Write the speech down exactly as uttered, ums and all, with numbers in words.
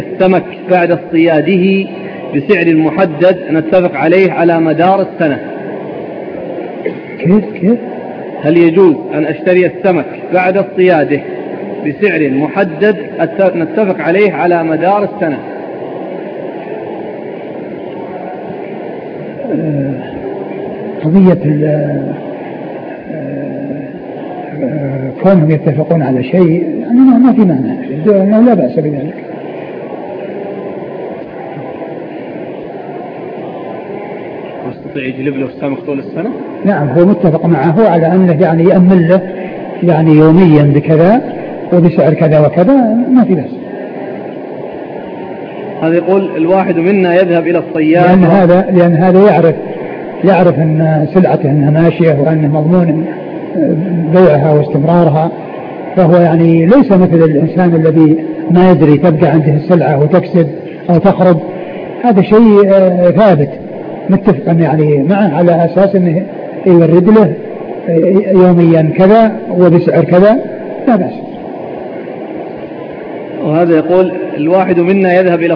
السمك بعد اصطياده بسعر محدد نتفق عليه على مدار السنة. كيف كيف هل يجوز أن أشتري السمك بعد اصطياده بسعر محدد نتفق عليه على مدار السنة؟ قضية كونهم يتفقون على شيء يعني ما في مانع، لا بأس بذلك. يستطيع يجلب له السمك طول السنة؟ نعم، هو متفق معه على أنه يعني يأمن له يعني يوميا بكذا وبسعر كذا وكذا، ما في بأس. هذا يقول الواحد منا يذهب إلى الصياد لأن هذا لأن هذا يعرف يعرف أن سلعته أنها ماشية وأنه مضمون بيعها واستمرارها، فهو يعني ليس مثل الإنسان الذي ما يدري تبقى عنده السلعة وتكسب أو تخرب. هذا شيء ثابت متفقا يعني معه على أساس أنه يورد له يوميا كذا وبسعر كذا، لا بأس. وهذا يقول الواحد منا يذهب إلى